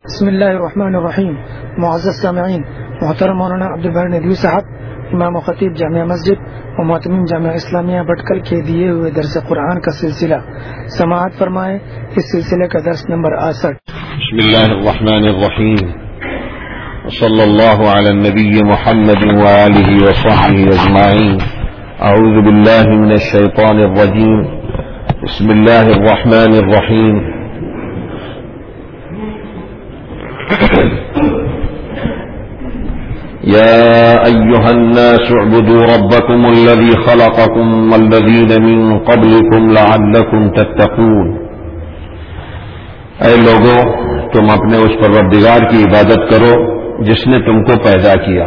بسم اللہ الرحمن الرحیم. معزز سامعین، محترم مولانا عبدالباری ندوی صاحب، امام و خطیب جامعہ مسجد و معتمین جامعہ اسلامیہ بھٹکل کے دیے ہوئے درس قرآن کا سلسلہ سماعت فرمائے. اس سلسلے کا درس نمبر 68. بسم اللہ الرحمن الرحیم. صلی اللہ علی النبی محمد وآلہ وصحبہ اجمعین. اعوذ باللہ من الشیطان الرجیم. بسم اللہ الرحمن الرحیم. يا أيها الناس اعبدوا ربكم الذي خلقكم والذين من قبلكم لعلكم تتقون. اے لوگو، تم اپنے اس پروردگار کی عبادت کرو جس نے تم کو پیدا کیا.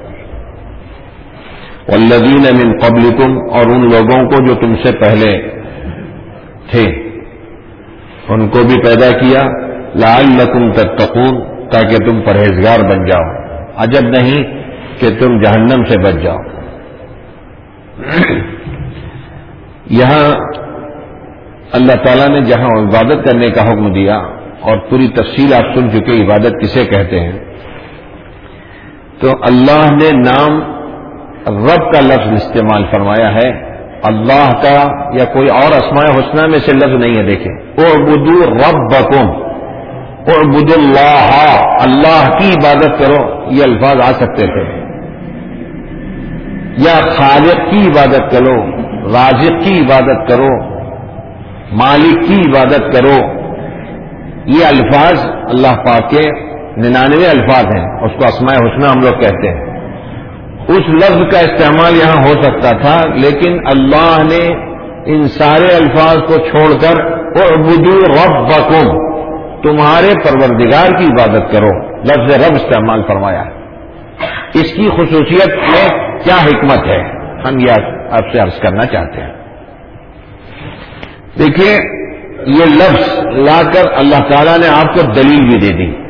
والذین من قبلکم، اور ان لوگوں کو جو تم سے پہلے تھے ان کو بھی پیدا کیا. لعلکم تتقون، تاکہ تم پرہیزگار بن جاؤ. عجب نہیں کہ تم جہنم سے بچ جاؤ. یہاں اللہ تعالیٰ نے جہاں عبادت کرنے کا حکم دیا اور پوری تفصیل آپ سن چکے عبادت کسے کہتے ہیں، تو اللہ نے نام رب کا لفظ استعمال فرمایا ہے. اللہ کا یا کوئی اور اسماء حسنہ میں سے لفظ نہیں ہے. دیکھیں، اعبدوا ربکم، اعبدوا اللہ، اللہ کی عبادت کرو، یہ الفاظ آ سکتے تھے. یا خالق کی عبادت کرو، رازق کی عبادت کرو، مالک کی عبادت کرو. یہ الفاظ اللہ پاک کے 99 الفاظ ہیں، اس کو اسماء حسنہ ہم لوگ کہتے ہیں. اس لفظ کا استعمال یہاں ہو سکتا تھا، لیکن اللہ نے ان سارے الفاظ کو چھوڑ کر اعبدوا ربکم، تمہارے پروردگار کی عبادت کرو، لفظ رب استعمال فرمایا ہے. اس کی خصوصیت میں کیا حکمت ہے، ہم یہ آپ سے عرض کرنا چاہتے ہیں. دیکھیے، یہ لفظ لا کر اللہ تعالیٰ نے آپ کو دلیل بھی دے دی.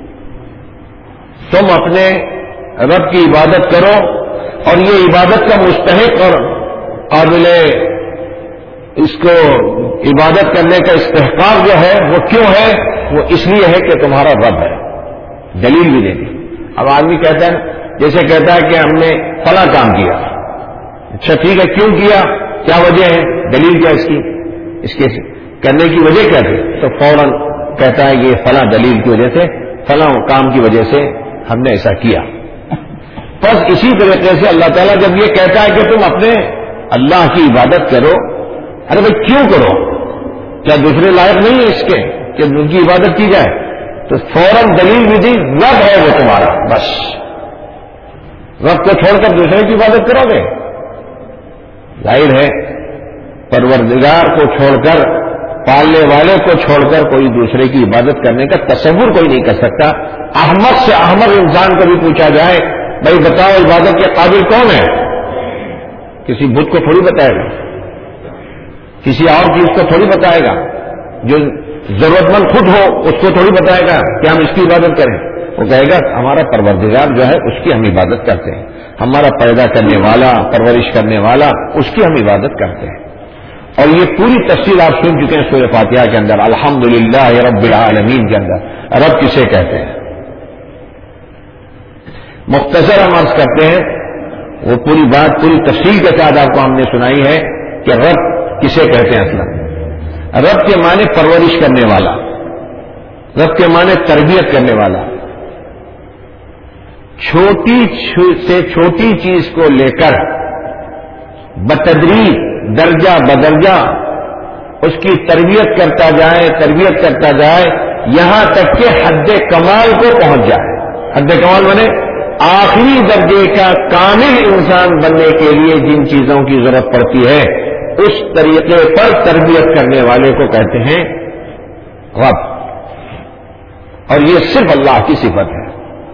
تم اپنے رب کی عبادت کرو، اور یہ عبادت کا مستحق اور قابل اس کو عبادت کرنے کا استحقاق جو ہے وہ کیوں ہے؟ وہ اس لیے ہے کہ تمہارا رب ہے. دلیل بھی دے دی. اب آدمی کہتا ہے، جیسے کہتا ہے کہ ہم نے فلاں کام کیا. اچھا ٹھیک ہے، کیوں کیا، کیا وجہ ہے، دلیل کیا اس کے کرنے کی وجہ کیا تھی؟ تو فوراً کہتا ہے یہ فلاں دلیل کی وجہ سے، فلاں کام کی وجہ سے ہم نے ایسا کیا. بس اسی طریقے سے اللہ تعالیٰ جب یہ کہتا ہے کہ تم اپنے اللہ کی عبادت کرو، ارے بھائی کیوں کرو؟ کیا دوسرے لائق نہیں ہے اس کے کہ ان کی عبادت کی جائے؟ تو فوراً دلیل بھی دی، رب ہے وہ تمہارا، بس رب کو چھوڑ کر دوسرے کی عبادت کرو گے؟ ظاہر ہے پروردگار کو چھوڑ کر، پالنے والے کو چھوڑ کر کوئی دوسرے کی عبادت کرنے کا تصور کوئی نہیں کر سکتا. احمق سے احمق انسان کو بھی پوچھا جائے، بھائی بتاؤ عبادت کے قابل کون ہے؟ کسی بت کو تھوڑی بتائے گا، کسی اور چیز کو تھوڑی بتائے گا. جو ضرورت مند خود ہو اس کو تھوڑی بتائے گا کہ ہم اس کی عبادت کریں. وہ کہے گا ہمارا پروردگار جو ہے اس کی ہم عبادت کرتے ہیں، ہمارا پیدا کرنے والا، پرورش کرنے والا، اس کی ہم عبادت کرتے ہیں. اور یہ پوری تفصیل آپ سن چکے ہیں سورہ فاتحہ کے اندر، الحمدللہ رب العالمین کے اندر رب کسے کہتے ہیں. مختصر ہم عرض کرتے ہیں، وہ پوری بات پوری تفصیل کے ساتھ آپ کو ہم نے سنائی ہے کہ رب کسے کہتے ہیں. اصلا رب کے معنی پرورش کرنے والا، رب کے معنی تربیت کرنے والا. چھوٹی سے چھوٹی چیز کو لے کر بتدریج، درجہ بدرجہ اس کی تربیت کرتا جائے یہاں تک کہ حد کمال کو پہنچ جائے. حد کمال مانے آخری درجے کا کامل انسان بننے کے لیے جن چیزوں کی ضرورت پڑتی ہے، اس طریقے پر تربیت کرنے والے کو کہتے ہیں رب. اور یہ صرف اللہ کی صفت ہے.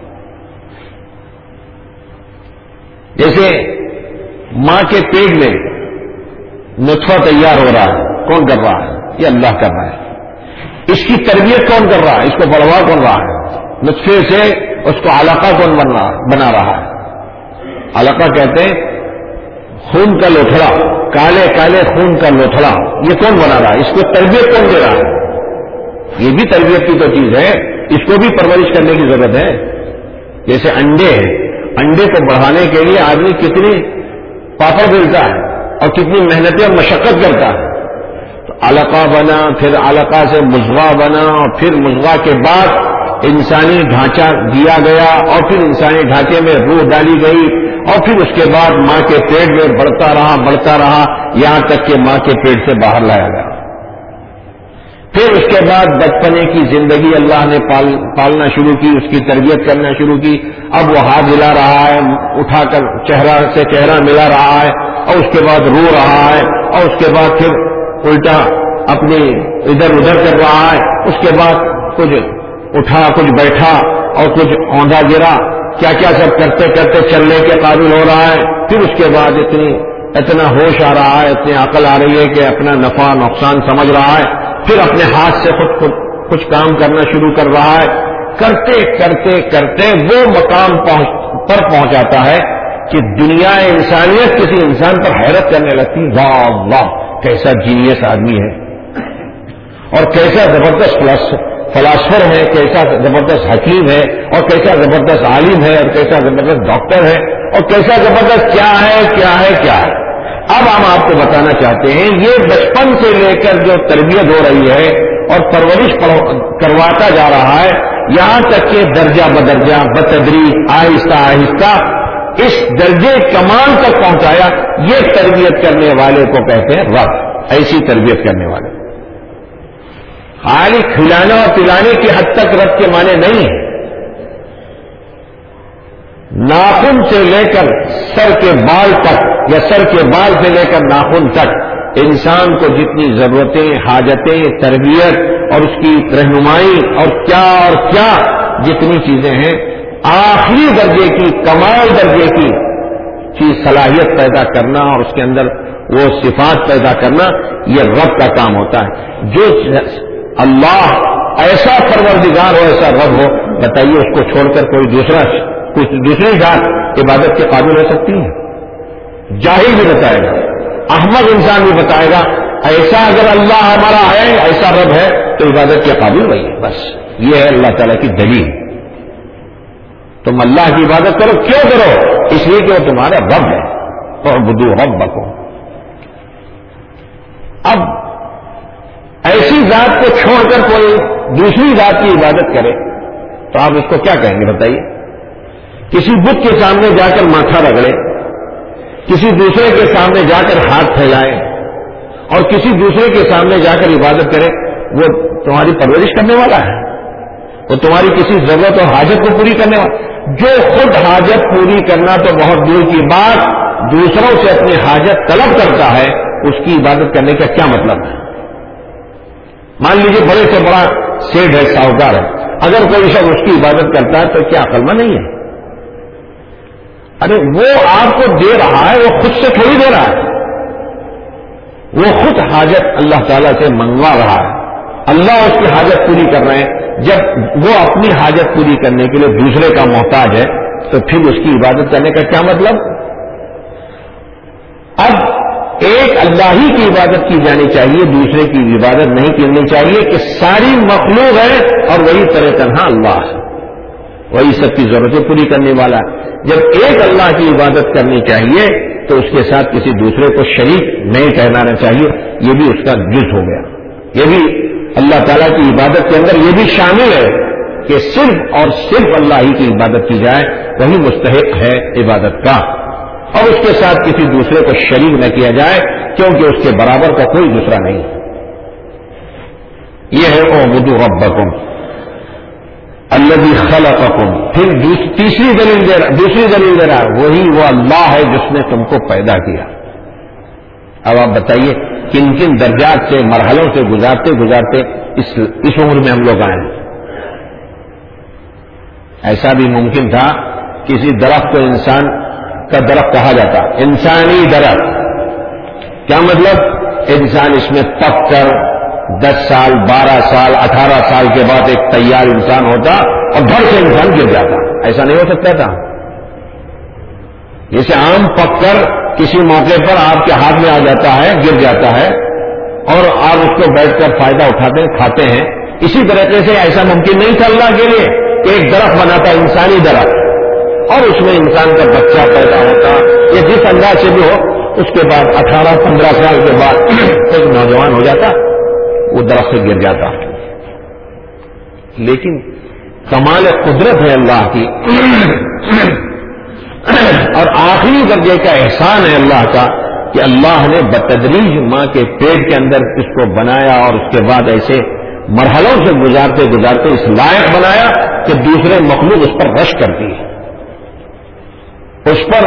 جیسے ماں کے پیٹ میں نطفہ تیار ہو رہا ہے، کون کر رہا ہے؟ یہ اللہ کر رہا ہے. اس کی تربیت کون کر رہا ہے؟ اس کو بڑھوا کون رہا ہے؟ نطفے سے اس کو علقہ کون بنا رہا ہے؟ علقہ کہتے ہیں خون کا لوتھڑا، کالے کالے خون کا لوتھڑا، یہ کون بنا رہا ہے؟ اس کو تربیت کون دے رہا ہے؟ یہ بھی تربیت کی تو چیز ہے. اس کو بھی پرورش کرنے کی ضرورت ہے. جیسے انڈے ہیں, انڈے کو بڑھانے کے لیے آدمی کتنی پاپڑ بیلتا ہے اور کتنی محنتیں اور مشقت کرتا ہے. تو علقہ بنا, پھر علقہ سے مضغہ بنا, اور پھر مضغہ کے بعد انسانی ڈھانچہ دیا گیا, اور پھر انسانی ڈھانچے میں روح ڈالی گئی, اور پھر اس کے بعد ماں کے پیٹ میں بڑھتا رہا یہاں تک کہ ماں کے پیٹ سے باہر لایا گیا. پھر اس کے بعد بچپنے کی زندگی اللہ نے پالنا شروع کی, اس کی تربیت کرنا شروع کی. اب وہ ہاتھ ہلا رہا ہے, اٹھا کر چہرہ سے چہرہ ملا رہا ہے, اور اس کے بعد رو رہا ہے, اور اس کے بعد پھر الٹا اپنی ادھر ادھر کر رہا ہے. اس کے بعد کچھ اٹھا, کچھ بیٹھا, اور کچھ اوندا گرا, کیا کیا سب کرتے کرتے چلنے کے قابل ہو رہا ہے. پھر اس کے بعد اتنا ہوش آ رہا ہے, اتنی عقل آ رہی ہے کہ اپنا نفع نقصان سمجھ رہا ہے. پھر اپنے ہاتھ سے خود کچھ کام کرنا شروع کر رہا ہے. کرتے کرتے کرتے وہ مقام پر پہنچاتا ہے کہ دنیا انسانیت کسی انسان پر حیرت کرنے لگتی. واہ واہ, کیسا جینیس آدمی ہے, اور کیسا زبردست فلاسفر ہے, کیسا زبردست حکیم ہے, اور کیسا زبردست عالم ہے, اور کیسا زبردست ڈاکٹر ہے, اور کیسا زبردست کیا ہے. اب ہم آپ کو بتانا چاہتے ہیں یہ بچپن سے لے کر جو تربیت ہو رہی ہے اور پرورش کرواتا جا رہا ہے, یہاں تک کہ درجہ بدرجہ بتدریج آہستہ آہستہ اس درجے کمال تک پہنچایا. یہ تربیت کرنے والے کو کہتے ہیں رب. ایسی تربیت کرنے والے خالی کھلانا اور پلانے کی حد تک رب کے معنی نہیں ہے. ناخن سے لے کر سر کے بال تک, یا سر کے بال سے لے کر ناخن تک انسان کو جتنی ضرورتیں, حاجتیں, تربیت اور اس کی رہنمائی اور کیا جتنی چیزیں ہیں, آخری درجے کی, کمال درجے کی چیز صلاحیت پیدا کرنا اور اس کے اندر وہ صفات پیدا کرنا, یہ رب کا کام ہوتا ہے. جو اللہ ایسا پروردگار ہو, ایسا رب ہو, بتائیے اس کو چھوڑ کر کچھ دوسری ذات عبادت کے قابل ہو سکتی ہے؟ جاہل بھی بتائے گا, احمق انسان بھی بتائے گا ایسا اگر اللہ ہمارا ہے, ایسا رب ہے, تو عبادت کے قابل وہی ہے. بس یہ ہے اللہ تعالیٰ کی دلیل. تم اللہ کی عبادت کرو, کیوں کرو؟ اس لیے کہ وہ تمہارا رب ہے. اعبدوا ربکم. اب ایسی ذات کو چھوڑ کر کوئی دوسری ذات کی عبادت کرے تو آپ اس کو کیا کہیں گے بتائیے؟ کسی بت کے سامنے جا کر ماتھا رگڑے, کسی دوسرے کے سامنے جا کر ہاتھ پھیلائے, اور کسی دوسرے کے سامنے جا کر عبادت کرے, وہ تمہاری پرورش کرنے والا ہے؟ وہ تمہاری کسی ضرورت اور حاجت کو پوری کرنے والا؟ جو خود حاجت پوری کرنا تو بہت دور کی بات, دوسروں سے اپنی حاجت طلب کرتا ہے, اس کی عبادت کرنے کا کیا مطلب ہے؟ مان لیجیے بڑے سے بڑا سیٹ ہے, ساہوکار ہے, اگر کوئی شخص اس کی عبادت کرتا ہے تو کیا عقل مند نہیں ہے؟ ارے وہ آپ کو دے رہا ہے, وہ خود سے تھوڑی دے رہا ہے, وہ خود حاجت اللہ تعالیٰ سے منگوا رہا ہے, اللہ اس کی حاجت پوری کر رہے ہیں. جب وہ اپنی حاجت پوری کرنے کے لیے دوسرے کا محتاج ہے تو پھر اس کی عبادت کرنے کا کیا مطلب؟ اب ایک اللہ ہی کی عبادت کی جانی چاہیے, دوسرے کی عبادت نہیں کرنی چاہیے, کہ ساری مخلوق ہے اور وہی طرح تنہا اللہ ہے, وہی سب کی ضرورتیں پوری کرنے والا ہے. جب ایک اللہ کی عبادت کرنی چاہیے تو اس کے ساتھ کسی دوسرے کو شریک نہیں ٹھہرانا چاہیے. یہ بھی اس کا جز ہو گیا. یہ بھی اللہ تعالیٰ کی عبادت کے اندر یہ بھی شامل ہے کہ صرف اور صرف اللہ ہی کی عبادت کی جائے, وہی مستحق ہے عبادت کا, اور اس کے ساتھ کسی دوسرے کو شریک نہ کیا جائے, کیونکہ اس کے برابر کا کوئی دوسرا نہیں. یہ ہے اعبدوا ربکم الذی خلقکم. پھر دوسری دلیل دے رہا ہے, وہی وہ اللہ ہے جس نے تم کو پیدا کیا. اب آپ بتائیے کن کن درجات سے, مرحلوں سے گزارتے گزارتے اس عمر میں ہم لوگ آئے ہیں. ایسا بھی ممکن تھا کسی درخت کو انسان کا درخت کہا جاتا, انسانی درخت. کیا مطلب؟ انسان اس میں پک کر 10 سال 12 سال 18 سال کے بعد ایک تیار انسان ہوتا اور گھر سے انسان گر جاتا. ایسا نہیں ہو سکتا تھا. جیسے آم پک کر کسی موقع پر آپ کے ہاتھ میں آ جاتا ہے, گر جاتا ہے, اور آپ اس کو بیٹھ کر فائدہ اٹھاتے ہیں, کھاتے ہیں, اسی طریقے سے ایسا ممکن نہیں تھا اللہ کے لیے کہ ایک درخت بناتا انسانی درخت اور اس میں انسان کا بچہ پیدا ہوتا یا جس انداز سے بھی ہو، اس کے بعد 18-15 سال کے بعد ایک نوجوان ہو جاتا، وہ درخت سے گر جاتا. لیکن کمال قدرت ہے اللہ کی اور آخری درجے کا احسان ہے اللہ کا کہ اللہ نے بتدریج ماں کے پیٹ کے اندر اس کو بنایا اور اس کے بعد ایسے مرحلوں سے گزارتے گزارتے اس لائق بنایا کہ دوسرے مخلوق اس پر رش کرتی ہے، اس پر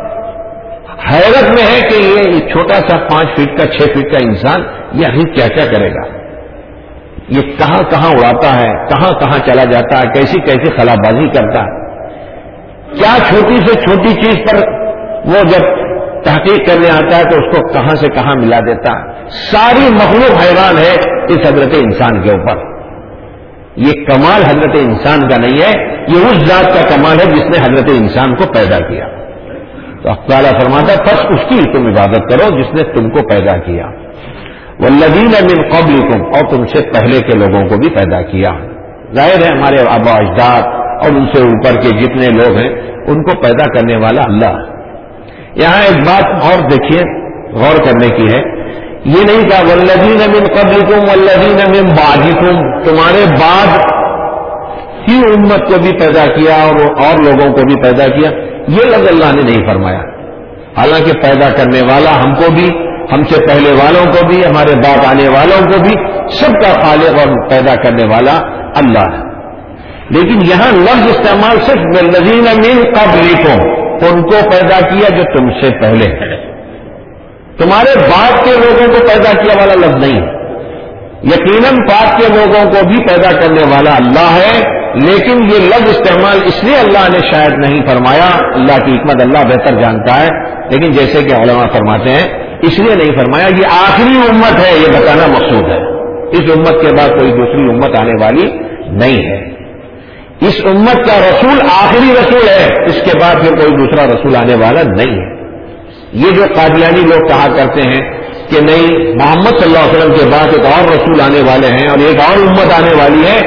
حیرت میں ہے کہ یہ چھوٹا سا 5 فٹ کا 6 فٹ کا انسان یہ آخر کیا کیا کرے گا، یہ کہاں کہاں اڑاتا ہے، کہاں کہاں چلا جاتا ہے، کیسی کیسی خلا بازی کرتا ہے، کیا چھوٹی سے چھوٹی چیز پر وہ جب تحقیق کرنے آتا ہے تو اس کو کہاں سے کہاں ملا دیتا ہے. ساری مخلوق حیران ہے اس حضرت انسان کے اوپر. یہ کمال حضرت انسان کا نہیں ہے، یہ اس ذات کا کمال ہے جس نے حضرت انسان کو پیدا کیا. تو اللہ تعالیٰ فرماتا ہے بس اس کی تم عبادت کرو جس نے تم کو پیدا کیا. والذین من قبلکم، اور تم سے پہلے کے لوگوں کو بھی پیدا کیا. ظاہر ہے ہمارے آبا اجداد اور ان سے اوپر کے جتنے لوگ ہیں ان کو پیدا کرنے والا اللہ. یہاں ایک بات اور دیکھیے غور کرنے کی ہے، یہ نہیں کہا والذین من قبلکم والذین من بعدکم، تمہارے بعد کی امت کو بھی پیدا کیا اور لوگوں کو بھی پیدا کیا، یہ لفظ اللہ نے نہیں فرمایا. حالانکہ پیدا کرنے والا ہم کو بھی، ہم سے پہلے والوں کو بھی، ہمارے بعد آنے والوں کو بھی، سب کا خالق اور پیدا کرنے والا اللہ ہے. لیکن یہاں لفظ استعمال صرف والذین من قبلکم، ان کو پیدا کیا جو تم سے پہلے ہے، تمہارے بعد کے لوگوں کو پیدا کیا والا لفظ نہیں ہے. یقیناً بعد کے لوگوں کو بھی پیدا کرنے والا اللہ ہے، لیکن یہ لفظ استعمال اس لیے اللہ نے شاید نہیں فرمایا، اللہ کی حکمت اللہ بہتر جانتا ہے، لیکن جیسے کہ علماء فرماتے ہیں اس لیے نہیں فرمایا، یہ آخری امت ہے یہ بتانا مقصود ہے. اس امت کے بعد کوئی دوسری امت آنے والی نہیں ہے. اس امت کا رسول آخری رسول ہے، اس کے بعد پھر کوئی دوسرا رسول آنے والا نہیں ہے. یہ جو قادیانی لوگ کہا کرتے ہیں کہ نہیں محمد صلی اللہ علیہ وسلم کے بعد ایک اور رسول آنے والے ہیں اور ایک اور امت آنے والی ہے،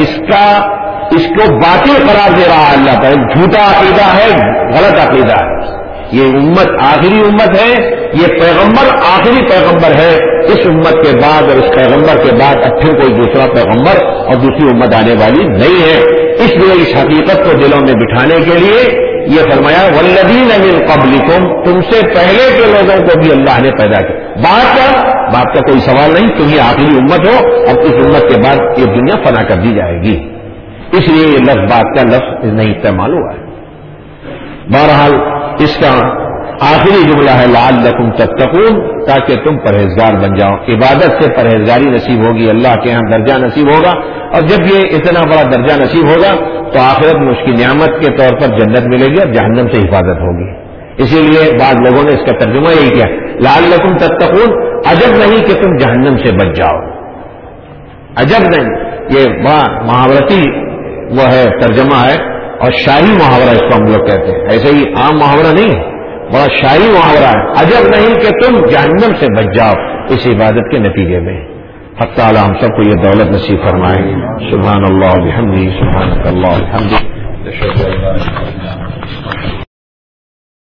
اس کو باطل قرار دے رہا ہے اللہ تعالیٰ. جھوٹا عقیدہ ہے، غلط عقیدہ ہے. یہ امت آخری امت ہے، یہ پیغمبر آخری پیغمبر ہے. اس امت کے بعد اور اس پیغمبر کے بعد اب پھر کوئی دوسرا پیغمبر اور دوسری امت آنے والی نہیں ہے. اس لیے اس حقیقت کو دلوں میں بٹھانے کے لیے یہ فرمایا والذین من قبلکم، تم سے پہلے کے لوگوں کو بھی اللہ نے پیدا کیا. بات کا کوئی سوال نہیں، تم یہ آخری امت ہو اور اس امت کے بعد یہ دنیا فنا کر دی جائے گی. اس لیے یہ لفظ بات کا لفظ نہیں استعمال ہوا ہے. بہرحال اس کا آخری جملہ ہے لعلکم تتقون، تاکہ تم پرہیزگار بن جاؤ. عبادت سے پرہیزگاری نصیب ہوگی، اللہ کے ہاں درجہ نصیب ہوگا، اور جب یہ اتنا بڑا درجہ نصیب ہوگا تو آخرت میں اس کی نعمت کے طور پر جنت ملے گی اور جہنم سے حفاظت ہوگی. اسی لیے بعض لوگوں نے اس کا ترجمہ یہی کیا لعلکم تتقون، عجب نہیں کہ تم جہنم سے بچ جاؤ. عجب نہیں، یہ بڑا محاورتی وہ ہے ترجمہ ہے اور شاعری محاورہ اس کو ہم لوگ کہتے ہیں. ایسے ہی عام محاورہ نہیں ہے، بڑا شاعری محاورہ ہے. عجب نہیں کہ تم جہنم سے بچ جاؤ اس عبادت کے نتیجے میں. حق تعالی ہم سب کو یہ دولت نصیب فرمائے. سبحان اللہ و بحمدہ، سبحانک اللہ و بحمدک، اشہد ان لا الہ الا انت.